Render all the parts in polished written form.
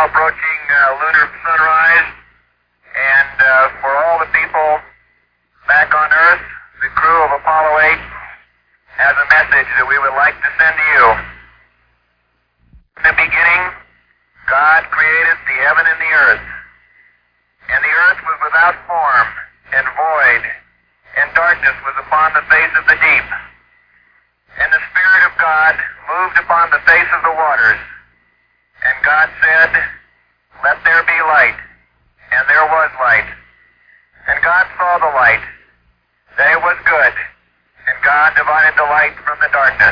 approaching lunar sunrise, and for all the people back on Earth, the crew of Apollo 8 has a message that we would like to send to you. In the beginning, God created the heaven and the earth. And the earth was without form and void, and darkness was upon the face of the deep. And the Spirit of God moved upon the face of the waters. And God said, "Let there be light." And there was light. And God saw the light, that it was good. And God divided the light from the darkness.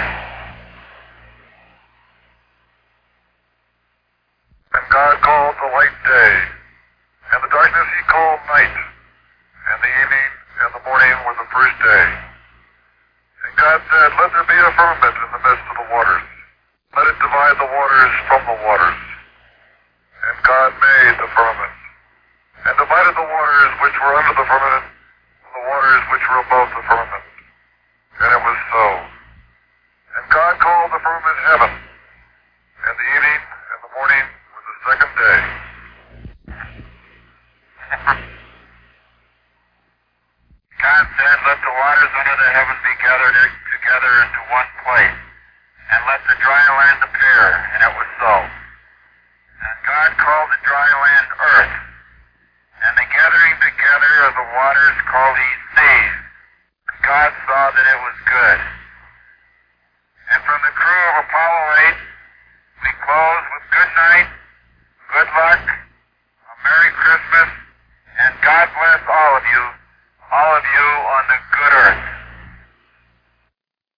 And God called the light day, and the darkness he called night, and the evening and the morning were the first day. And God said, "Let there be a firmament in the midst of the waters. Let it divide the waters from the waters." And God made the firmament, and divided the waters which were under the firmament from the waters which were above the firmament. And it was so. And God called the firmament heaven, and the evening and the morning were the second day. God said, "Let the waters under the heaven be gathered together into one place, and let the dry land appear." And it was so. And God called